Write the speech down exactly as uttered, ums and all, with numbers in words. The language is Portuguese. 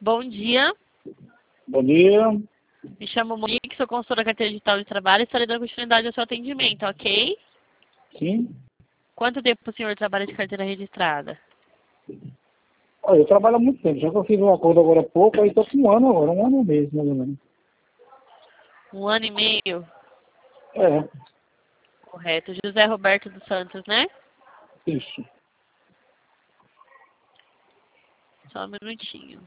Bom dia, Bom dia. me chamo Monique, sou consultora carteira digital de trabalho e estarei dando continuidade ao seu atendimento, ok? Sim. Quanto tempo o senhor trabalha de carteira registrada? Olha, eu trabalho há muito tempo, já que eu fiz um acordo agora há pouco, aí estou com um ano agora, um ano e um mês, mais ou menos. Um ano e meio? É, Correto. José Roberto dos Santos, né? isso. Só um minutinho.